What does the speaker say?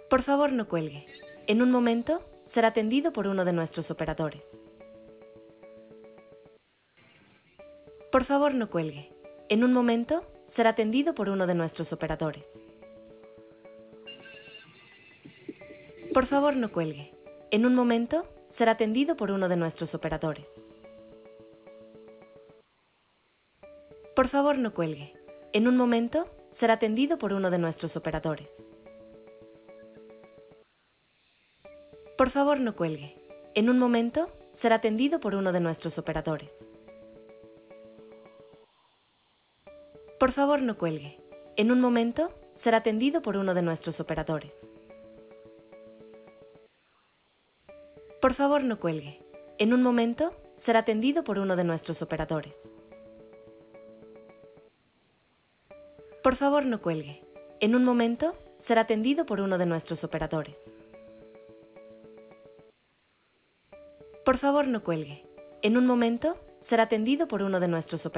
Por favor, no cuelgue. En un momento, será atendido por uno de nuestros operadores. Por favor, no cuelgue. En un momento, será atendido por uno de nuestros operadores. Por favor, no cuelgue. En un momento, será atendido por uno de nuestros operadores. Por favor, no cuelgue. En un momento, será atendido por uno de nuestros operadores. Por favor, no cuelgue. En un momento, será atendido por uno de nuestros operadores. Por favor, no cuelgue. En un momento, será atendido por uno de nuestros operadores. Por favor, no cuelgue. En un momento, será atendido por uno de nuestros operadores. Por favor, no cuelgue. En un momento, será atendido por uno de nuestros operadores. Por favor, no cuelgue. En un momento, será atendido por uno de nuestros operadores.